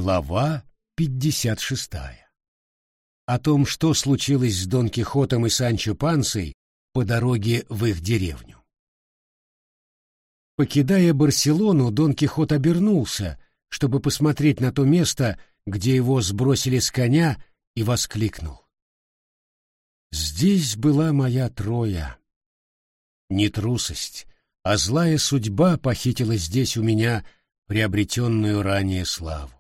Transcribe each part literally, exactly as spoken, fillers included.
Глава пятьдесят шестая. О том, что случилось с Дон Кихотом и Санчо Пансой по дороге в их деревню. Покидая Барселону, Дон Кихот обернулся, чтобы посмотреть на то место, где его сбросили с коня, и воскликнул: «Здесь была моя Троя. Не трусость, а злая судьба похитила здесь у меня приобретенную ранее славу.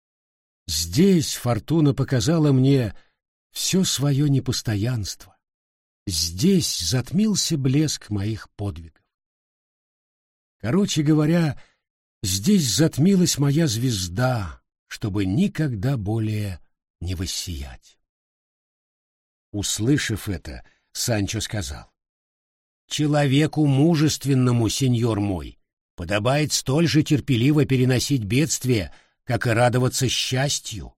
Здесь фортуна показала мне все свое непостоянство. Здесь затмился блеск моих подвигов. Короче говоря, здесь затмилась моя звезда, чтобы никогда более не воссиять». Услышав это, Санчо сказал: «Человеку мужественному, сеньор мой, подобает столь же терпеливо переносить бедствия, как и радоваться счастью.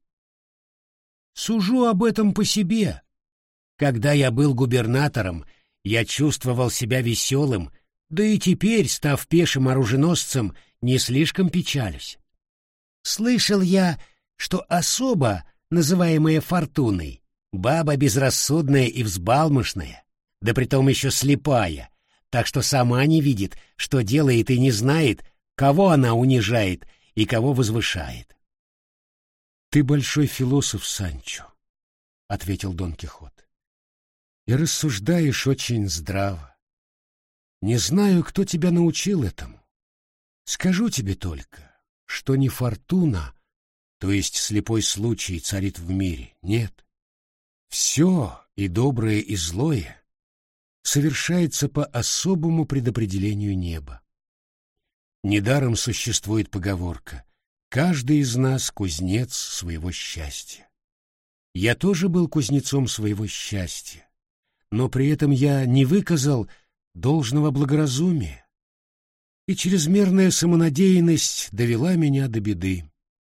Сужу об этом по себе. Когда я был губернатором, я чувствовал себя веселым, да и теперь, став пешим оруженосцем, не слишком печалюсь. Слышал я, что особа, называемая Фортуной, баба безрассудная и взбалмошная, да притом еще слепая, так что сама не видит, что делает, и не знает, кого она унижает и кого возвышает». «Ты большой философ, Санчо», — ответил Дон Кихот, — «и рассуждаешь очень здраво. Не знаю, кто тебя научил этому. Скажу тебе только, что не фортуна, то есть слепой случай, царит в мире, нет. Все, и доброе, и злое, совершается по особому предопределению неба. Недаром существует поговорка: «Каждый из нас кузнец своего счастья». Я тоже был кузнецом своего счастья, но при этом я не выказал должного благоразумия, и чрезмерная самонадеянность довела меня до беды.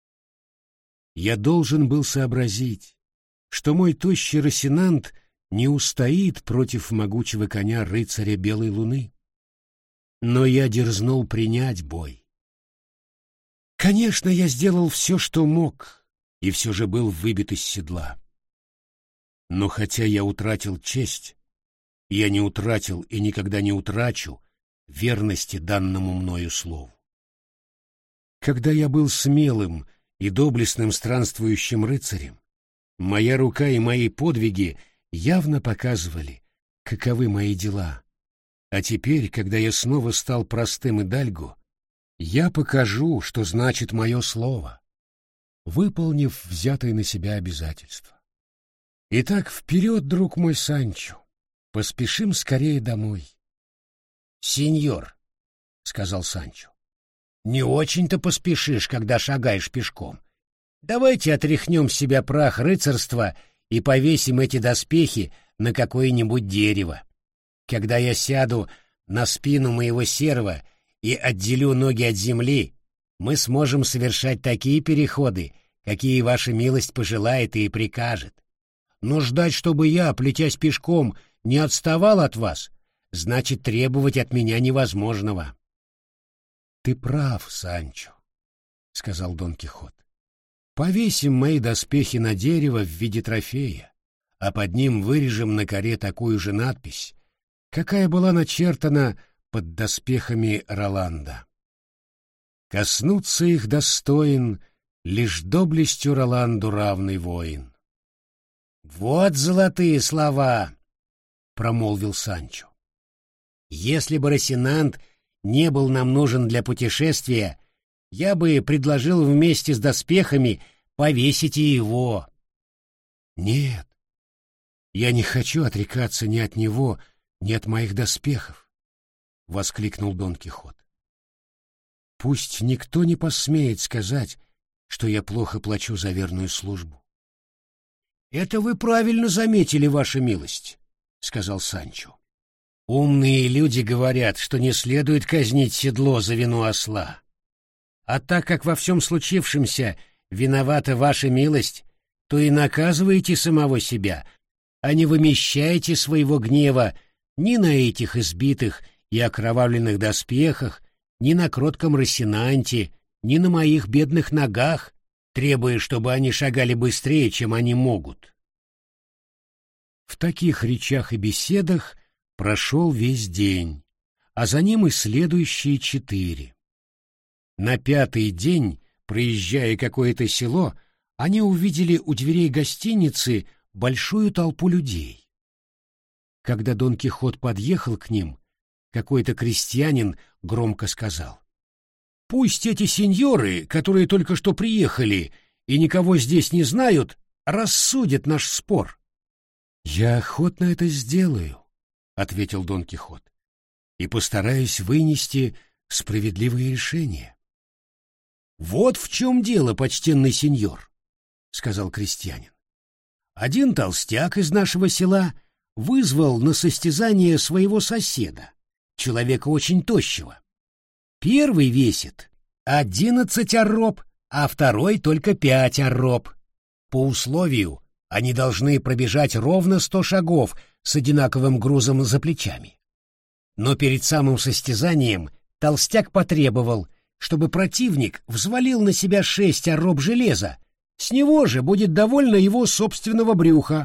Я должен был сообразить, что мой тощий Росинант не устоит против могучего коня рыцаря Белой Луны. Но я дерзнул принять бой. Конечно, я сделал все, что мог, и все же был выбит из седла. Но хотя я утратил честь, я не утратил и никогда не утрачу верности данному мною слову. Когда я был смелым и доблестным странствующим рыцарем, моя рука и мои подвиги явно показывали, каковы мои дела. А теперь, когда я снова стал простым идальго, я покажу, что значит мое слово, выполнив взятое на себя обязательство. Итак, вперед, друг мой Санчо, поспешим скорее домой. — Сеньор, — сказал Санчо, — не очень-то поспешишь, когда шагаешь пешком. Давайте отряхнем с себя прах рыцарства и повесим эти доспехи на какое-нибудь дерево. Когда я сяду на спину моего серва и отделю ноги от земли, мы сможем совершать такие переходы, какие ваша милость пожелает и прикажет. Но ждать, чтобы я, плетясь пешком, не отставал от вас, значит требовать от меня невозможного». «Ты прав, Санчо», — сказал Дон Кихот. «Повесим мои доспехи на дерево в виде трофея, а под ним вырежем на коре такую же надпись, какая была начертана под доспехами Роланда. Коснуться их достоин лишь доблестью Роланду равный воин». «Вот золотые слова!» — промолвил Санчо. «Если бы Росинант не был нам нужен для путешествия, я бы предложил вместе с доспехами повесить и его». «Нет, я не хочу отрекаться ни от него, ни от моих доспехов», — воскликнул Дон Кихот. «Пусть никто не посмеет сказать, что я плохо плачу за верную службу». «Это вы правильно заметили, ваша милость», — сказал Санчо. «Умные люди говорят, что не следует казнить седло за вину осла. А так как во всем случившемся виновата ваша милость, то и наказываете самого себя, а не вымещаете своего гнева ни на этих избитых и окровавленных доспехах, ни на кротком Росинанте, ни на моих бедных ногах, требуя, чтобы они шагали быстрее, чем они могут. В таких речах и беседах прошел весь день, а за ним и следующие четыре. На пятый день, проезжая какое-то село, они увидели у дверей гостиницы большую толпу людей. Когда Дон Кихот подъехал к ним, какой-то крестьянин громко сказал: «Пусть эти сеньоры, которые только что приехали и никого здесь не знают, рассудят наш спор». «Я охотно это сделаю», — ответил Дон Кихот, «и постараюсь вынести справедливое решение». «Вот в чем дело, почтенный сеньор», — сказал крестьянин. «Один толстяк из нашего села вызвал на состязание своего соседа, человека очень тощего. Первый весит одиннадцать арроб, а второй только пять арроб. По условию они должны пробежать ровно сто шагов с одинаковым грузом за плечами. Но перед самым состязанием толстяк потребовал, чтобы противник взвалил на себя шесть арроб железа, с него же будет довольно его собственного брюха».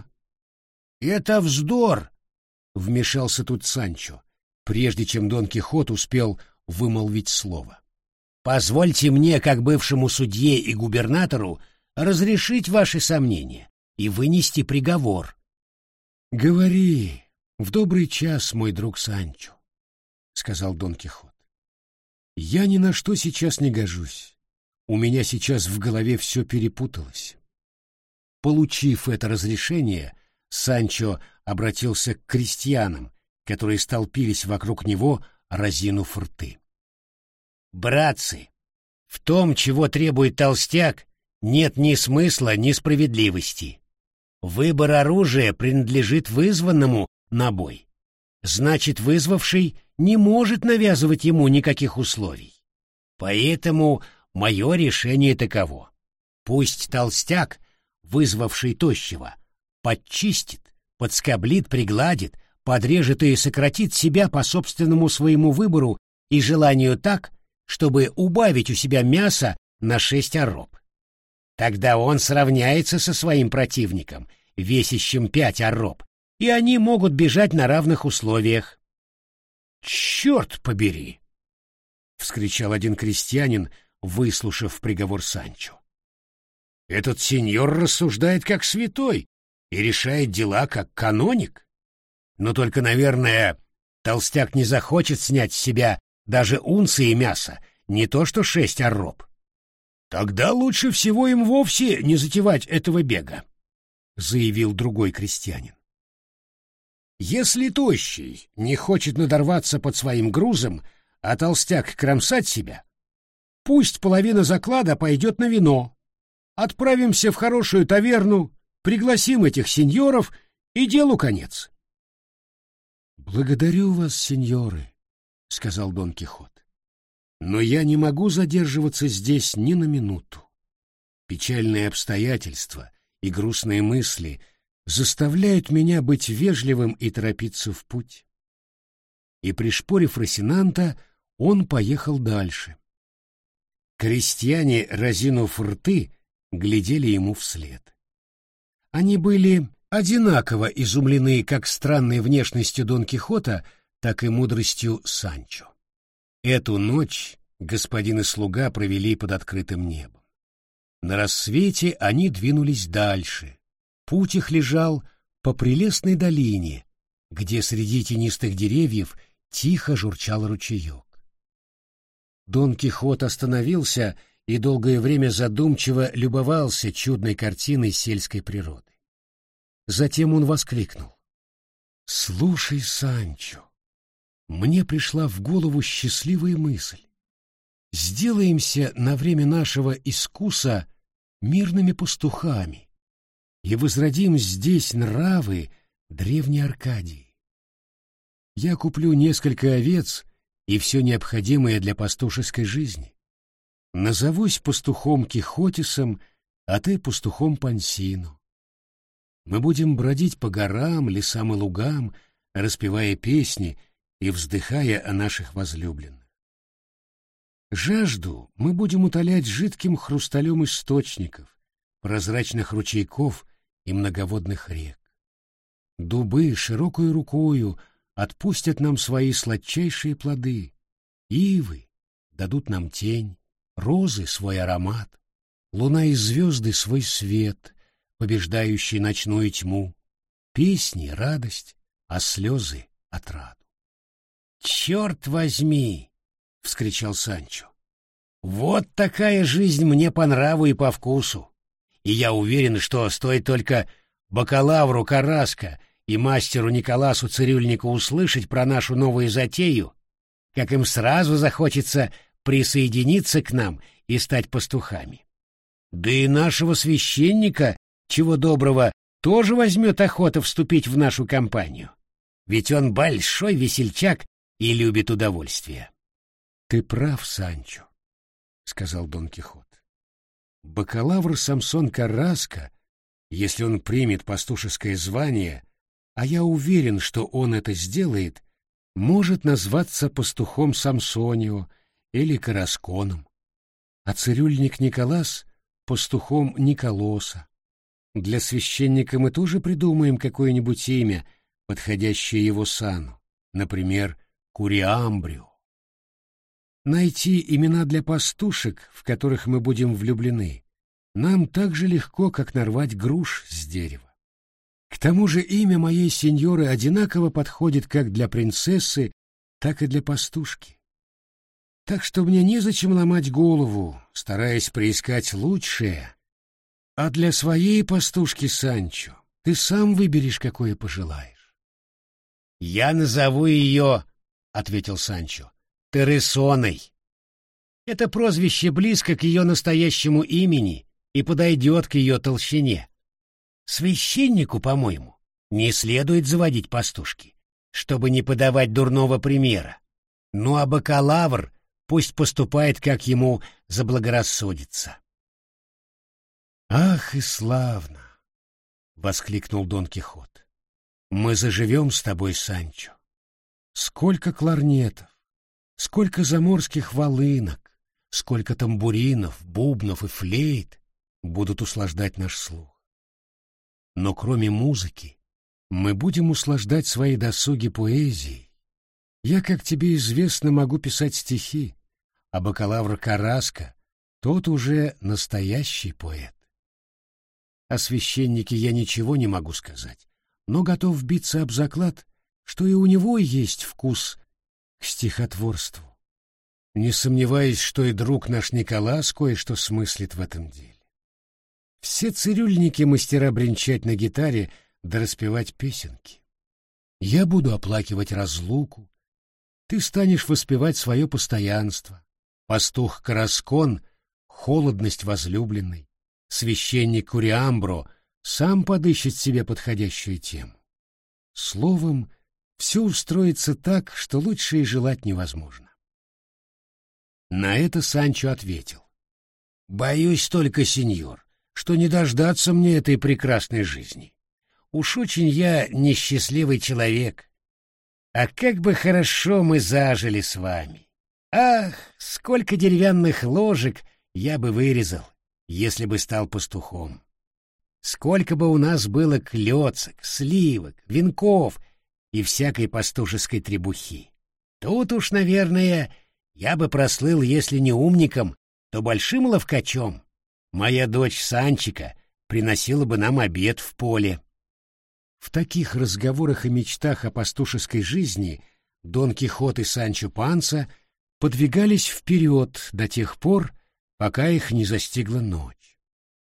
«Это вздор!» — вмешался тут Санчо, прежде чем Дон Кихот успел вымолвить слово. «Позвольте мне, как бывшему судье и губернатору, разрешить ваши сомнения и вынести приговор». «Говори, в добрый час, мой друг Санчо», — сказал Дон Кихот. «Я ни на что сейчас не гожусь. У меня сейчас в голове все перепуталось». Получив это разрешение, Санчо обратился к крестьянам, которые столпились вокруг него, разинув рты. «Братцы, в том, чего требует толстяк, нет ни смысла, ни справедливости. Выбор оружия принадлежит вызванному на бой. Значит, вызвавший не может навязывать ему никаких условий. Поэтому мое решение таково. Пусть толстяк, вызвавший тощего, подчистит, подскоблит, пригладит, подрежет и сократит себя по собственному своему выбору и желанию так, чтобы убавить у себя мяса на шесть арроб. Тогда он сравняется со своим противником, весящим пять арроб, и они могут бежать на равных условиях». «Черт побери!» — вскричал один крестьянин, выслушав приговор Санчо. «Этот сеньор рассуждает как святой и решает дела как каноник. Но только, наверное, толстяк не захочет снять с себя даже унции мяса, не то что шесть арроб. Тогда лучше всего им вовсе не затевать этого бега», — заявил другой крестьянин. «Если тощий не хочет надорваться под своим грузом, а толстяк кромсать себя, пусть половина заклада пойдет на вино. Отправимся в хорошую таверну, пригласим этих сеньоров, и делу конец». «Благодарю вас, сеньоры», — сказал Дон Кихот. «Но я не могу задерживаться здесь ни на минуту. Печальные обстоятельства и грустные мысли заставляют меня быть вежливым и торопиться в путь». И, пришпорив Росинанта, он поехал дальше. Крестьяне, разинув рты, глядели ему вслед. Они были одинаково изумлены как странной внешностью Дон Кихота, так и мудростью Санчо. Эту ночь господин и слуга провели под открытым небом. На рассвете они двинулись дальше. Путь их лежал по прелестной долине, где среди тенистых деревьев тихо журчал ручеек. Дон Кихот остановился и долгое время задумчиво любовался чудной картиной сельской природы. Затем он воскликнул: «Слушай, Санчо, мне пришла в голову счастливая мысль. Сделаемся на время нашего искуса мирными пастухами и возродим здесь нравы древней Аркадии. Я куплю несколько овец и все необходимое для пастушеской жизни. Назовусь пастухом Кихотисом, а ты пастухом Пансино. Мы будем бродить по горам, лесам и лугам, распевая песни и вздыхая о наших возлюбленных. Жажду мы будем утолять жидким хрусталем источников, прозрачных ручейков и многоводных рек. Дубы широкою рукою отпустят нам свои сладчайшие плоды, ивы дадут нам тень, розы — свой аромат, луна и звезды — свой свет, побеждающий ночную тьму, песни — радость, а слезы — отраду. «Черт возьми!» — вскричал Санчо. «Вот такая жизнь мне по нраву и по вкусу, и я уверен, что стоит только бакалавру Караско и мастеру Николасу Цирюльнику услышать про нашу новую затею, как им сразу захочется присоединиться к нам и стать пастухами. Да и нашего священника, чего доброго, тоже возьмет охота вступить в нашу компанию, ведь он большой весельчак и любит удовольствие». «Ты прав, Санчо», — сказал Дон Кихот. «Бакалавр Самсон Карраско, если он примет пастушеское звание, а я уверен, что он это сделает, может назваться пастухом Самсонио или Карасконом, а цирюльник Николас — пастухом Николоса. Для священника мы тоже придумаем какое-нибудь имя, подходящее его сану, например, Куриамбрио. Найти имена для пастушек, в которых мы будем влюблены, нам так же легко, как нарвать груш с дерева. К тому же имя моей сеньоры одинаково подходит как для принцессы, так и для пастушки. Так что мне незачем ломать голову, стараясь приискать лучшее. А для своей пастушки, Санчо, ты сам выберешь, какое пожелаешь». «Я назову ее, — ответил Санчо, — Тересоной. Это прозвище близко к ее настоящему имени и подойдет к ее толщине. Священнику, по-моему, не следует заводить пастушки, чтобы не подавать дурного примера. Ну а бакалавр пусть поступает, как ему заблагорассудится». «Ах и славно!» — воскликнул Дон Кихот. «Мы заживем с тобой, Санчо. Сколько кларнетов, сколько заморских волынок, сколько тамбуринов, бубнов и флейт будут услаждать наш слух. Но кроме музыки мы будем услаждать свои досуги поэзией. Я, как тебе известно, могу писать стихи, а бакалавр Караско — тот уже настоящий поэт. О священнике я ничего не могу сказать, но готов биться об заклад, что и у него есть вкус к стихотворству. Не сомневаюсь, что и друг наш Николас кое-что смыслит в этом деле. Все цирюльники — мастера бренчать на гитаре да распевать песенки. Я буду оплакивать разлуку, ты станешь воспевать свое постоянство, пастух Караскон — холодность возлюбленной, священник Куриамбро сам подыщет себе подходящую тему. Словом, все устроится так, что лучше и желать невозможно. На это Санчо ответил: «Боюсь только, сеньор, что не дождаться мне этой прекрасной жизни. Уж очень я несчастливый человек. А как бы хорошо мы зажили с вами! Ах, сколько деревянных ложек я бы вырезал, если бы стал пастухом! Сколько бы у нас было клёцок, сливок, венков и всякой пастушеской требухи! Тут уж, наверное, я бы прослыл, если не умником, то большим ловкачом. Моя дочь Санчика приносила бы нам обед в поле». В таких разговорах и мечтах о пастушеской жизни Дон Кихот и Санчо Панса подвигались вперед до тех пор, пока их не застигла ночь.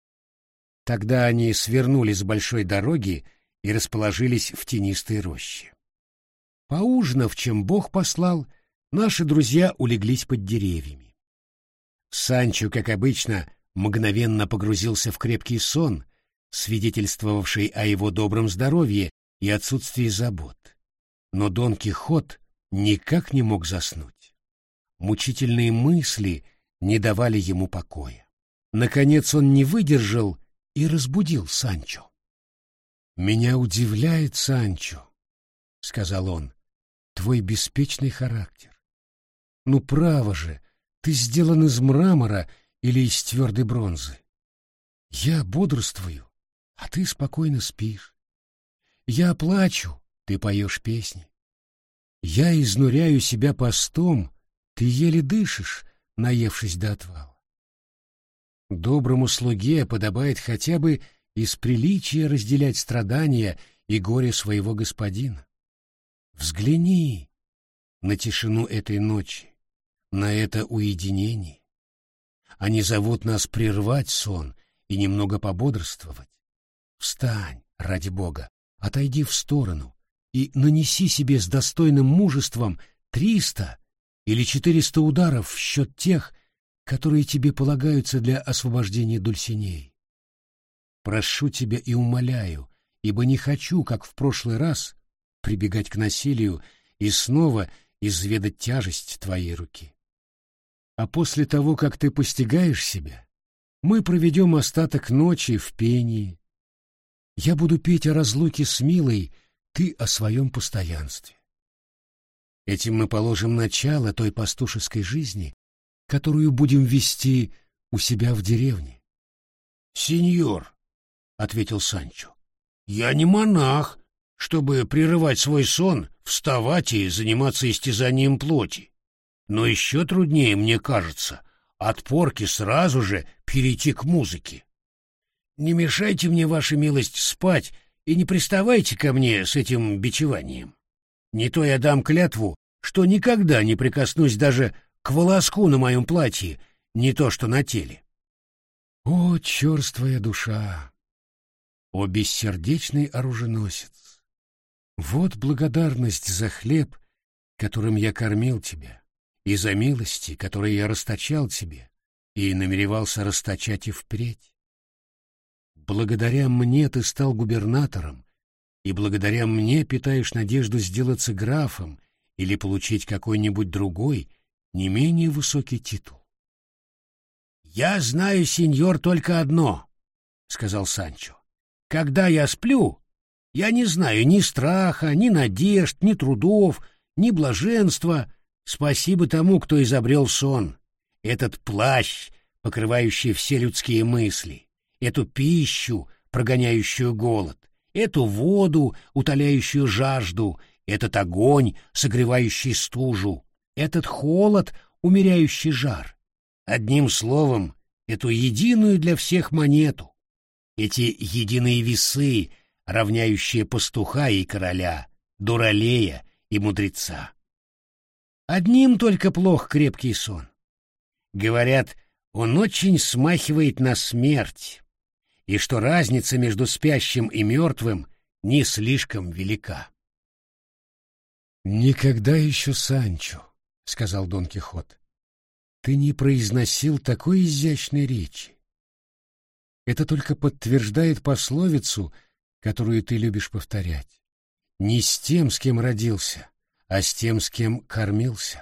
Тогда они свернули с большой дороги и расположились в тенистой роще. Поужинав, чем Бог послал, наши друзья улеглись под деревьями. Санчо, как обычно, мгновенно погрузился в крепкий сон, свидетельствовавший о его добром здоровье и отсутствии забот. Но Дон Кихот никак не мог заснуть. Мучительные мысли не давали ему покоя. Наконец он не выдержал и разбудил Санчо. «Меня удивляет, Санчо, — сказал он, — твой беспечный характер. Ну, право же, Ты сделан из мрамора или из твердой бронзы. Я бодрствую, а ты спокойно спишь. Я плачу, ты поешь песни. Я изнуряю себя постом, ты еле дышишь, наевшись до отвала. Доброму слуге подобает хотя бы из приличия разделять страдания и горе своего господина. Взгляни на тишину этой ночи, на это уединение. Они зовут нас прервать сон и немного пободрствовать. Встань, ради Бога, отойди в сторону и нанеси себе с достойным мужеством триста или четыреста ударов в счет тех, которые тебе полагаются для освобождения Дульсинеи. Прошу тебя и умоляю, ибо не хочу, как в прошлый раз, прибегать к насилию и снова изведать тяжесть твоей руки. А после того, как ты постигаешь себя, мы проведем остаток ночи в пении. Я буду петь о разлуке с милой, ты о своем постоянстве. Этим мы положим начало той пастушеской жизни, которую будем вести у себя в деревне. — Сеньор, — ответил Санчо, — я не монах, чтобы прерывать свой сон, вставать и заниматься истязанием плоти. Но еще труднее, мне кажется, от порки сразу же перейти к музыке. Не мешайте мне, ваша милость, спать и не приставайте ко мне с этим бичеванием. Не то я дам клятву, что никогда не прикоснусь даже к волоску на моем платье, не то что на теле. О, черствая душа! О, бессердечный оруженосец! Вот благодарность за хлеб, которым я кормил тебя, и за милости, которые я расточал тебе и намеревался расточать и впредь. Благодаря мне ты стал губернатором, и благодаря мне питаешь надежду сделаться графом или получить какой-нибудь другой, не менее высокий титул. — Я знаю, сеньор, только одно, — сказал Санчо. — Когда я сплю, я не знаю ни страха, ни надежд, ни трудов, ни блаженства. Спасибо тому, кто изобрел сон, этот плащ, покрывающий все людские мысли, эту пищу, прогоняющую голод, эту воду, утоляющую жажду, этот огонь, согревающий стужу, этот холод, умеряющий жар. Одним словом, эту единую для всех монету, эти единые весы, равняющие пастуха и короля, дуралея и мудреца. Одним только плох крепкий сон. Говорят, он очень смахивает на смерть, и что разница между спящим и мертвым не слишком велика. «Никогда еще, Санчо, — сказал Дон Кихот, — ты не произносил такой изящной речи. Это только подтверждает пословицу, которую ты любишь повторять. Не с тем, с кем родился, а с тем, с кем кормился».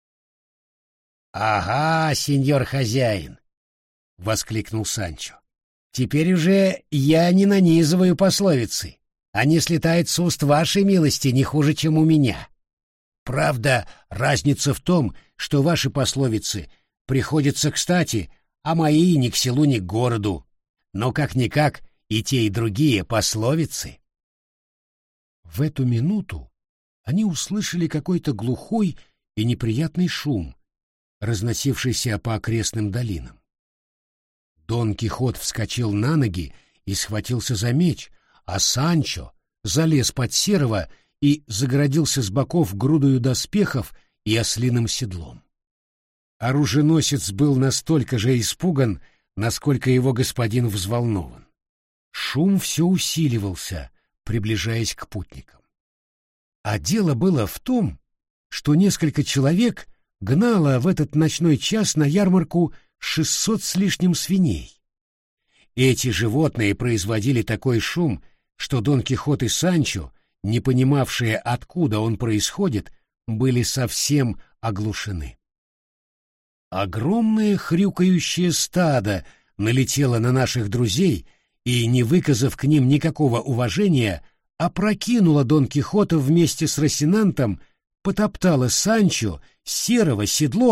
«Ага, сеньор хозяин!» — воскликнул Санчо. «Теперь уже я не нанизываю пословицы. Они слетают с уст вашей милости не хуже, чем у меня. Правда, разница в том, что ваши пословицы приходятся кстати, а мои ни к селу, ни к городу. Но как-никак и те, и другие пословицы». В эту минуту они услышали какой-то глухой и неприятный шум, разносившийся по окрестным долинам. Дон Кихот вскочил на ноги и схватился за меч, а Санчо залез под Серого и загородился с боков грудою доспехов и ослиным седлом. Оруженосец был настолько же испуган, насколько его господин взволнован. Шум все усиливался, приближаясь к путникам. А дело было в том, что несколько человек гнало в этот ночной час на ярмарку шестьсот с лишним свиней. Эти животные производили такой шум, что Дон Кихот и Санчо, не понимавшие, откуда он происходит, были совсем оглушены. Огромное хрюкающее стадо налетело на наших друзей и, не выказав к ним никакого уважения, опрокинуло Дон Кихота вместе с Росинантом, потоптало Санчо, Серого, седло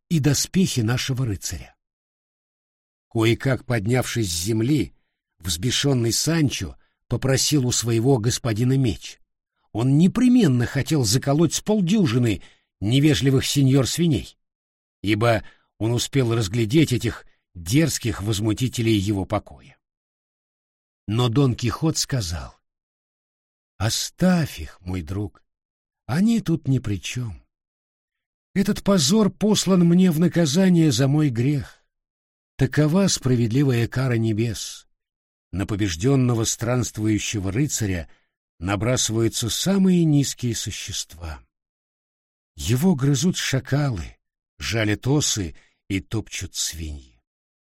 и доспехи нашего рыцаря. Кое-как поднявшись с земли, взбешенный Санчо попросил у своего господина меч. Он непременно хотел заколоть с полдюжины невежливых сеньор-свиней, ибо он успел разглядеть этих дерзких возмутителей его покоя. Но Дон Кихот сказал: «Оставь их, мой друг, они тут ни при чем. Этот позор послан мне в наказание за мой грех. Такова справедливая кара небес. На побежденного странствующего рыцаря набрасываются самые низкие существа. Его грызут шакалы, жалят осы и топчут свиньи.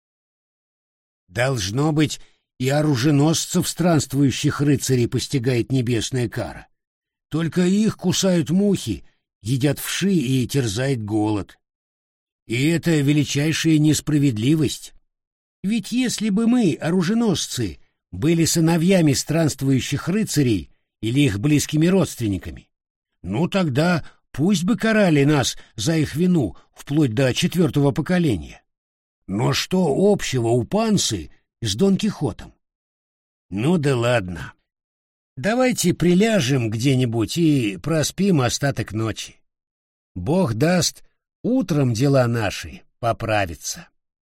Должно быть, и оруженосцев странствующих рыцарей постигает небесная кара. Только их кусают мухи, едят вши и терзает голод. И это величайшая несправедливость. Ведь если бы мы, оруженосцы, были сыновьями странствующих рыцарей или их близкими родственниками, ну тогда пусть бы карали нас за их вину вплоть до четвертого поколения. Но что общего у пансы с Дон Кихотом? Ну да ладно. Давайте приляжем где-нибудь и проспим остаток ночи. Бог даст, утром дела наши поправятся.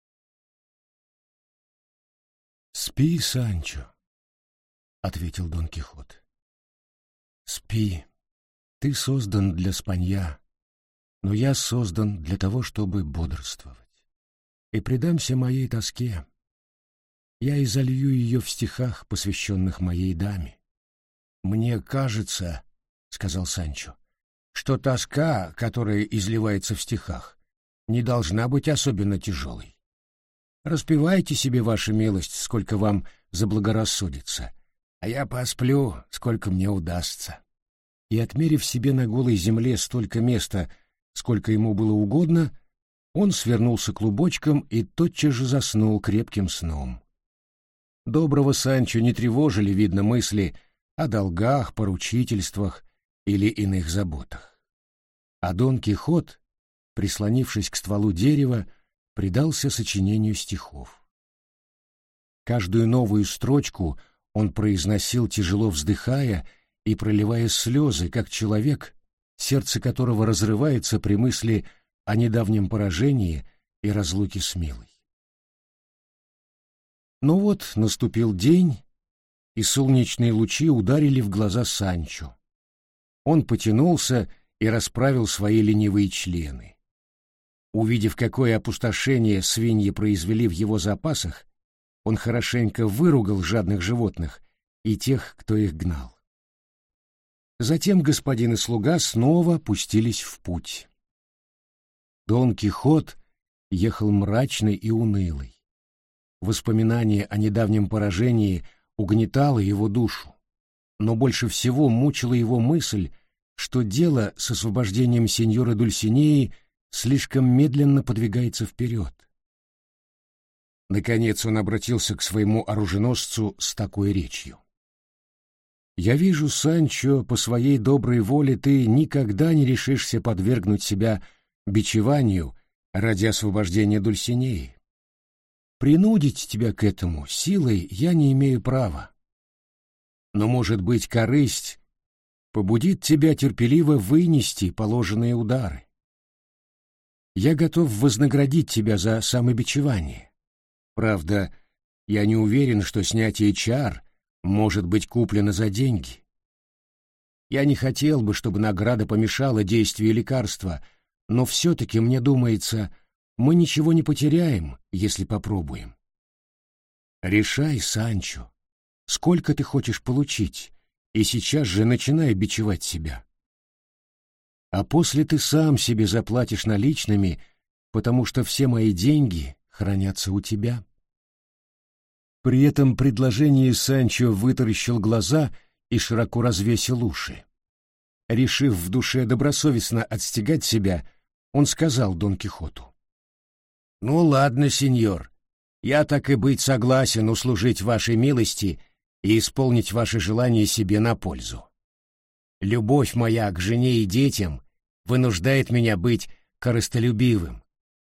«Спи, Санчо», — ответил Дон Кихот. «Спи. Ты создан для спанья, но я создан для того, чтобы бодрствовать. И предамся моей тоске. Я изолью ее в стихах, посвященных моей даме. Мне кажется, — сказал Санчо, — что тоска, которая изливается в стихах, не должна быть особенно тяжелой. Распевайте себе, ваша милость, сколько вам заблагорассудится, а я посплю, сколько мне удастся». И, отмерив себе на голой земле столько места, сколько ему было угодно, он свернулся клубочком и тотчас же заснул крепким сном. Доброго Санчо не тревожили, видно, мысли о долгах, поручительствах или иных заботах. А Дон Кихот, прислонившись к стволу дерева, предался сочинению стихов. Каждую новую строчку он произносил, тяжело вздыхая и проливая слезы, как человек, сердце которого разрывается при мысли о недавнем поражении и разлуке с милой. Но вот наступил день, и солнечные лучи ударили в глаза Санчо. Он потянулся и расправил свои ленивые члены. Увидев, какое опустошение свиньи произвели в его запасах, он хорошенько выругал жадных животных и тех, кто их гнал. Затем господин и слуга снова пустились в путь. Дон Кихот ехал мрачный и унылый. Воспоминание о недавнем поражении угнетало его душу, но больше всего мучила его мысль, что дело с освобождением сеньора Дульсинеи слишком медленно подвигается вперед. Наконец он обратился к своему оруженосцу с такой речью: «Я вижу, Санчо, по своей доброй воле ты никогда не решишься подвергнуть себя бичеванию ради освобождения Дульсинеи. Принудить тебя к этому силой я не имею права. Но, может быть, корысть побудит тебя терпеливо вынести положенные удары. Я готов вознаградить тебя за самобичевание. Правда, я не уверен, что снятие чар может быть куплено за деньги. Я не хотел бы, чтобы награда помешала действию лекарства, но все-таки, мне думается, мы ничего не потеряем, если попробуем. Решай, Санчо, сколько ты хочешь получить, и сейчас же начинай бичевать себя. А после ты сам себе заплатишь наличными, потому что все мои деньги хранятся у тебя». При этом предложении Санчо вытаращил глаза и широко развесил уши. Решив в душе добросовестно отстегать себя, он сказал Дон Кихоту: «Ну ладно, сеньор, я так и быть согласен услужить вашей милости и исполнить ваше желание себе на пользу. Любовь моя к жене и детям вынуждает меня быть корыстолюбивым,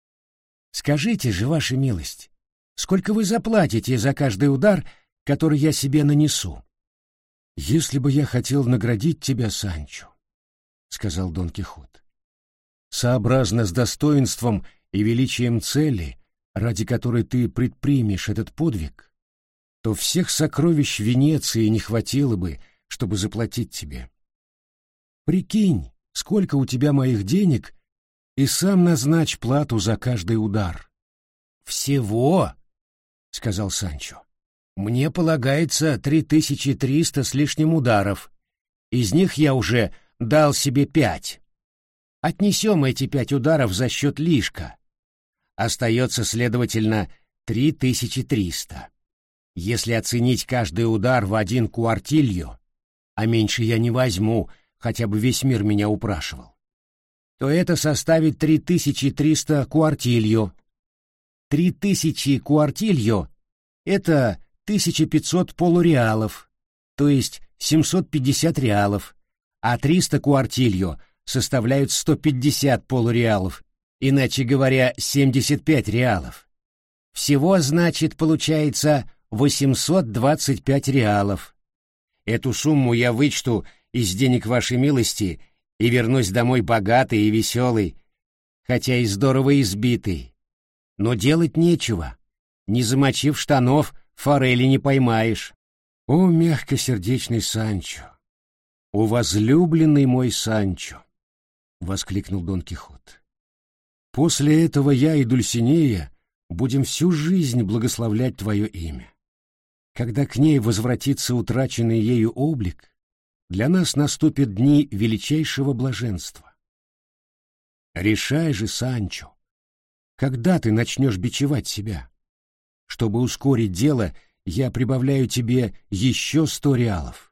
Скажите же, ваша милость, сколько вы заплатите за каждый удар, который я себе нанесу? Если бы я хотел наградить тебя, Санчо, — сказал Дон Кихот, — сообразно с достоинством и величием цели, ради которой ты предпримешь этот подвиг, то всех сокровищ Венеции не хватило бы, чтобы заплатить тебе. Прикинь, сколько у тебя моих денег, и сам назначь плату за каждый удар. Всего, — сказал Санчо, — мне полагается три тысячи триста с лишним ударов. Из них я уже дал себе пять. Отнесем эти пять ударов за счет лишка. Остается, следовательно, три тысячи триста. Если оценить каждый удар в один куартильо, а меньше я не возьму, хотя бы весь мир меня упрашивал, то это составит три тысячи триста куартильо. Три тысячи куартильо — это тысяча пятьсот полуреалов, то есть семьсот пятьдесят реалов, а триста куартильо составляют сто пятьдесят полуреалов, иначе говоря, семьдесят пять реалов. Всего, значит, получается восемьсот двадцать пять реалов. Эту сумму я вычту из денег вашей милости и вернусь домой богатый и веселый, хотя и здорово избитый. Но делать нечего. Не замочив штанов, форели не поймаешь. О, мягкосердечный Санчо! О, возлюбленный мой Санчо! — воскликнул Дон Кихот. После этого я и Дульсинея будем всю жизнь благословлять твое имя. Когда к ней возвратится утраченный ею облик, для нас наступят дни величайшего блаженства. Решай же, Санчо, когда ты начнешь бичевать себя? Чтобы ускорить дело, я прибавляю тебе еще сто реалов.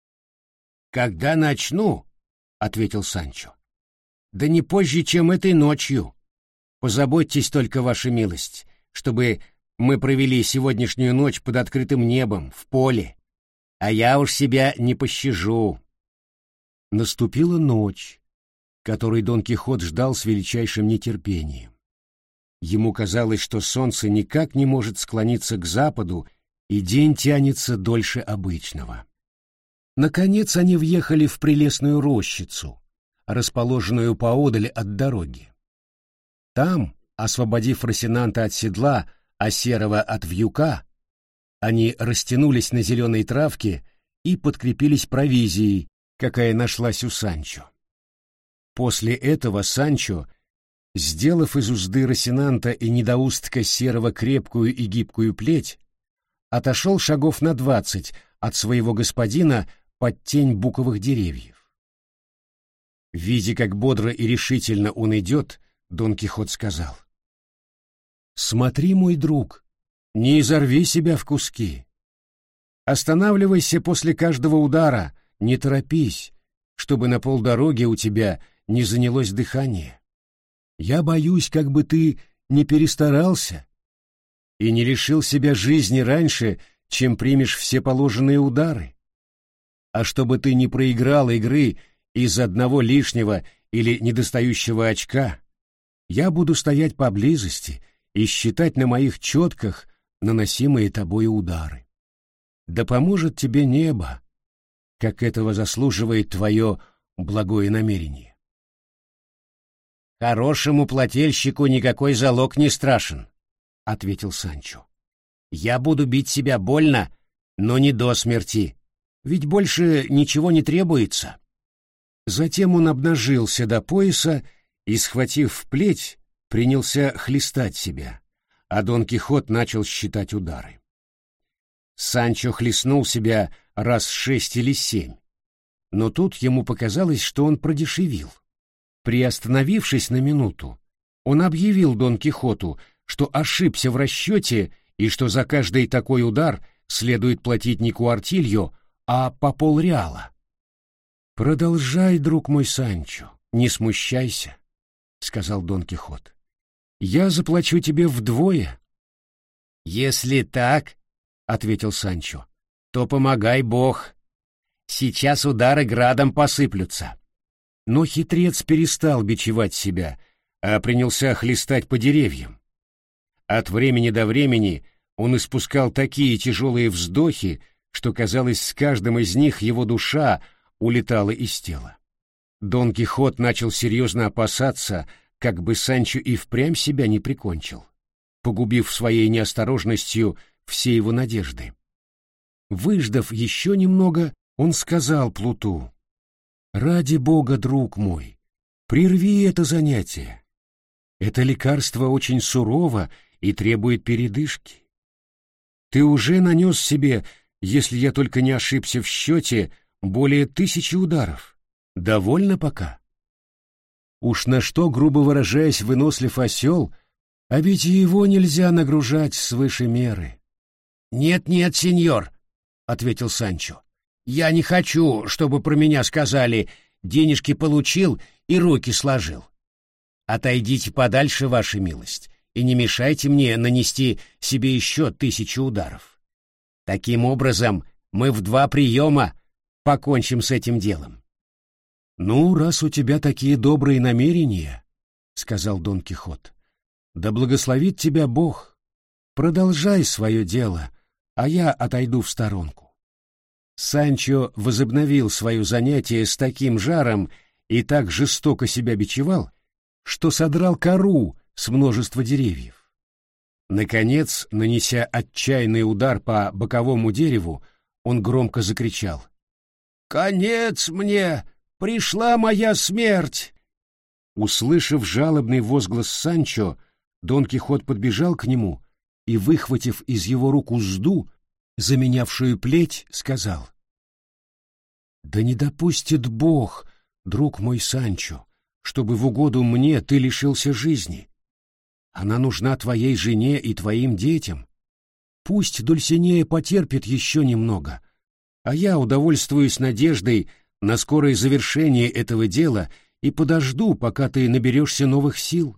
— Когда начну, — ответил Санчо, — да не позже, чем этой ночью. Позаботьтесь только, ваша милость, чтобы мы провели сегодняшнюю ночь под открытым небом, в поле, а я уж себя не пощажу. Наступила ночь, которой Дон Кихот ждал с величайшим нетерпением. Ему казалось, что солнце никак не может склониться к западу, и день тянется дольше обычного. Наконец они въехали в прелестную рощицу, расположенную поодаль от дороги. Там, освободив Росинанта от седла, а Серого от вьюка, они растянулись на зеленой травке и подкрепились провизией, какая нашлась у Санчо. После этого Санчо, сделав из узды Росинанта и недоустка Серого крепкую и гибкую плеть, отошел шагов на двадцать от своего господина под тень буковых деревьев. Видя, как бодро и решительно он идет, Дон Кихот сказал: «Смотри, мой друг, не изорви себя в куски. Останавливайся после каждого удара, не торопись, чтобы на полдороги у тебя не занялось дыхание. Я боюсь, как бы ты не перестарался и не лишил себя жизни раньше, чем примешь все положенные удары. А чтобы ты не проиграл игры из одного лишнего или недостающего очка, я буду стоять поблизости и считать на моих четках наносимые тобой удары. Да поможет тебе небо, как этого заслуживает твое благое намерение». «Хорошему плательщику никакой залог не страшен», — ответил Санчо. «Я буду бить себя больно, но не до смерти, ведь больше ничего не требуется». Затем он обнажился до пояса и, схватив плеть, принялся хлестать себя, а Дон Кихот начал считать удары. Санчо хлестнул себя раз шесть или семь, но тут ему показалось, что он продешевил. Приостановившись на минуту, он объявил Дон Кихоту, что ошибся в расчете и что за каждый такой удар следует платить не куартильо, а по полреала. «Продолжай, друг мой Санчо, не смущайся», — сказал Дон Кихот. «Я заплачу тебе вдвое». «Если так, — ответил Санчо, — то помогай Бог. Сейчас удары градом посыплются». Но хитрец перестал бичевать себя, а принялся хлестать по деревьям. От времени до времени он испускал такие тяжелые вздохи, что, казалось, с каждым из них его душа улетала из тела. Дон Кихот начал серьезно опасаться, как бы Санчо и впрямь себя не прикончил, погубив своей неосторожностью все его надежды. Выждав еще немного, он сказал Плуту: «Ради Бога, друг мой, прерви это занятие. Это лекарство очень сурово и требует передышки. Ты уже нанес себе, если я только не ошибся в счете, более тысячи ударов. Довольно пока. Уж на что, грубо выражаясь, вынослив осел, а ведь его нельзя нагружать свыше меры». «Нет-нет, сеньор», — ответил Санчо, — «я не хочу, чтобы про меня сказали: денежки получил и руки сложил. Отойдите подальше, ваша милость, и не мешайте мне нанести себе еще тысячу ударов. Таким образом мы в два приема покончим с этим делом». «Ну, раз у тебя такие добрые намерения, — сказал Дон Кихот, — да благословит тебя Бог. Продолжай свое дело, а я отойду в сторонку». Санчо возобновил свое занятие с таким жаром и так жестоко себя бичевал, что содрал кору с множества деревьев. Наконец, нанеся отчаянный удар по боковому дереву, он громко закричал: «Конец мне! Пришла моя смерть!» Услышав жалобный возглас Санчо, Дон Кихот подбежал к нему и, выхватив из его рук узду, заменявшую плеть, сказал: «Да не допустит Бог, друг мой Санчо, чтобы в угоду мне ты лишился жизни. Она нужна твоей жене и твоим детям. Пусть Дульсинея потерпит еще немного, а я удовольствуюсь надеждой на скорое завершение этого дела и подожду, пока ты наберешься новых сил.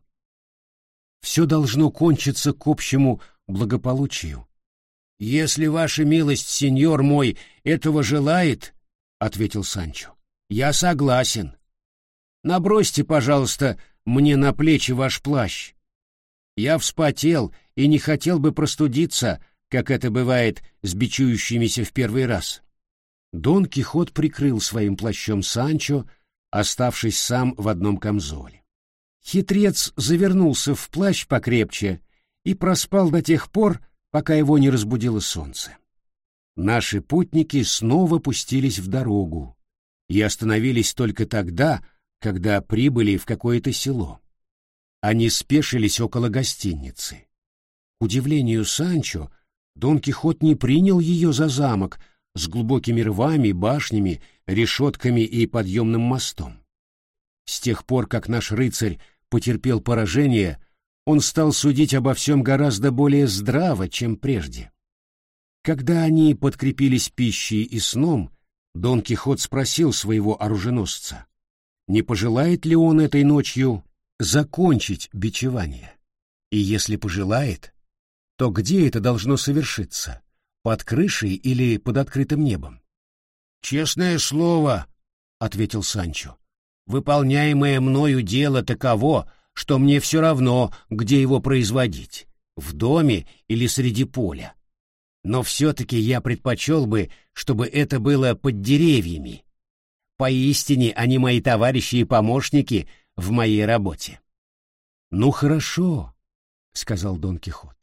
Все должно кончиться к общему благополучию». «Если ваша милость, сеньор мой, этого желает, — ответил Санчо, — я согласен. Набросьте, пожалуйста, мне на плечи ваш плащ. Я вспотел и не хотел бы простудиться, как это бывает с бичующимися в первый раз». Дон Кихот прикрыл своим плащом Санчо, оставшись сам в одном камзоле. Хитрец завернулся в плащ покрепче и проспал до тех пор, пока его не разбудило солнце. Наши путники снова пустились в дорогу и остановились только тогда, когда прибыли в какое-то село. Они спешились около гостиницы. К удивлению Санчо, Дон Кихот не принял ее за замок с глубокими рвами, башнями, решетками и подъемным мостом. С тех пор, как наш рыцарь потерпел поражение, он стал судить обо всем гораздо более здраво, чем прежде. Когда они подкрепились пищей и сном, Дон Кихот спросил своего оруженосца, не пожелает ли он этой ночью закончить бичевание. И если пожелает, то где это должно совершиться? Под крышей или под открытым небом? «Честное слово, — ответил Санчо, — выполняемое мною дело таково, что мне все равно, где его производить, в доме или среди поля. Но все-таки я предпочел бы, чтобы это было под деревьями. Поистине они мои товарищи и помощники в моей работе». «Ну хорошо, — сказал Дон Кихот.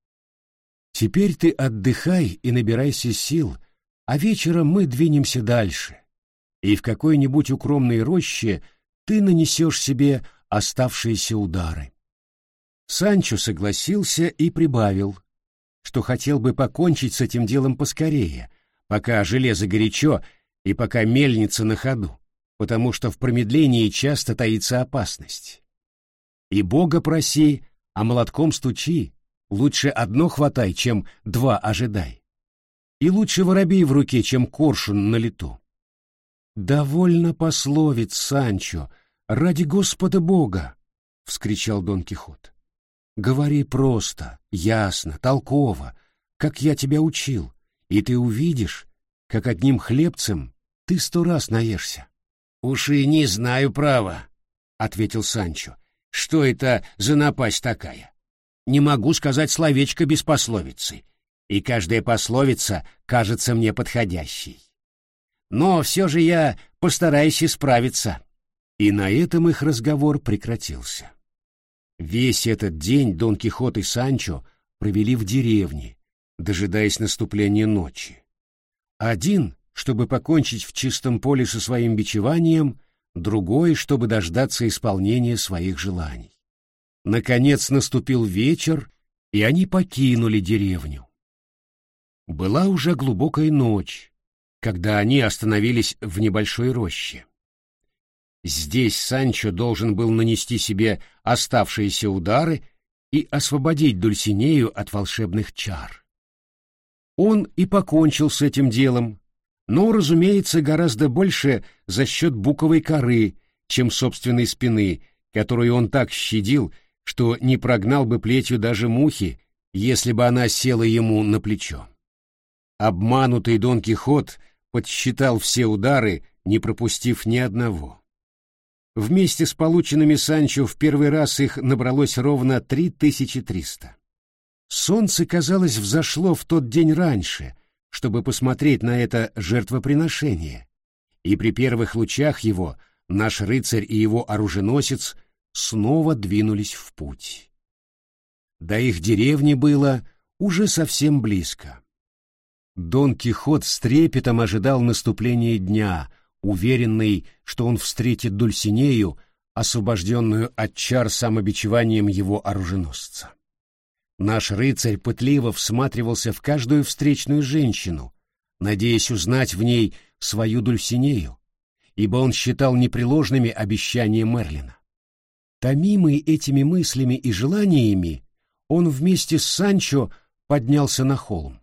Теперь ты отдыхай и набирайся сил, а вечером мы двинемся дальше, и в какой-нибудь укромной роще ты нанесешь себе оставшиеся удары». Санчо согласился и прибавил, что хотел бы покончить с этим делом поскорее, пока железо горячо и пока мельница на ходу, потому что в промедлении часто таится опасность. И Бога проси, а молотком стучи, лучше одно хватай, чем два ожидай. И лучше воробей в руке, чем коршун на лету. «Довольно пословиц, Санчо, ради Господа Бога!» — вскричал Дон Кихот. «Говори просто, ясно, толково, как я тебя учил, и ты увидишь, как одним хлебцем ты сто раз наешься». «Уж и не знаю права, — ответил Санчо, — что это за напасть такая. не могу сказать словечко без пословицы, и каждая пословица кажется мне подходящей. Но все же я постараюсь исправиться». И на этом их разговор прекратился. Весь этот день Дон Кихот и Санчо провели в деревне, дожидаясь наступления ночи. Один, чтобы покончить в чистом поле со своим бичеванием, другой, чтобы дождаться исполнения своих желаний. Наконец наступил вечер, и они покинули деревню. Была уже глубокая ночь, когда они остановились в небольшой роще. Здесь Санчо должен был нанести себе оставшиеся удары и освободить Дульсинею от волшебных чар. Он и покончил с этим делом, но, разумеется, гораздо больше за счет буковой коры, чем собственной спины, которую он так щадил, что не прогнал бы плетью даже мухи, если бы она села ему на плечо. Обманутый Дон Кихот подсчитал все удары, не пропустив ни одного. Вместе с полученными Санчо в первый раз их набралось ровно три тысячи триста. Солнце, казалось, взошло в тот день раньше, чтобы посмотреть на это жертвоприношение, и при первых лучах его наш рыцарь и его оруженосец снова двинулись в путь. До их деревни было уже совсем близко. Дон Кихот с трепетом ожидал наступления дня, уверенный, что он встретит Дульсинею, освобожденную от чар самобичеванием его оруженосца. Наш рыцарь пытливо всматривался в каждую встречную женщину, надеясь узнать в ней свою Дульсинею, ибо он считал непреложными обещания Мерлина. Томимый этими мыслями и желаниями, он вместе с Санчо поднялся на холм.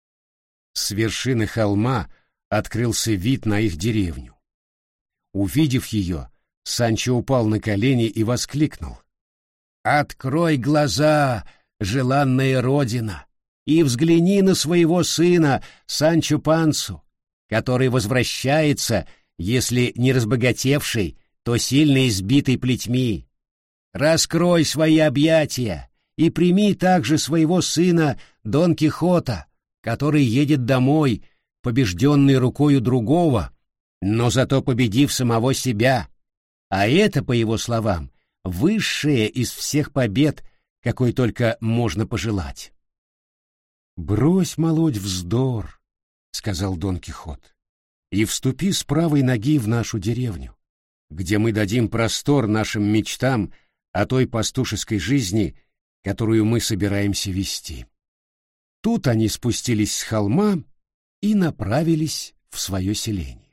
С вершины холма открылся вид на их деревню. Увидев ее, Санчо упал на колени и воскликнул: «Открой глаза, желанная родина, и взгляни на своего сына Санчо Пансу, который возвращается, если не разбогатевший, то сильно избитый плетьми. Раскрой свои объятия и прими также своего сына Дон Кихота, который едет домой, побежденный рукою другого, но зато победив самого себя, а это, по его словам, высшая из всех побед, какой только можно пожелать». «Брось молоть вздор», — сказал Дон Кихот, — «и вступи с правой ноги в нашу деревню, где мы дадим простор нашим мечтам о той пастушеской жизни, которую мы собираемся вести». Тут они спустились с холма и направились в свое селение.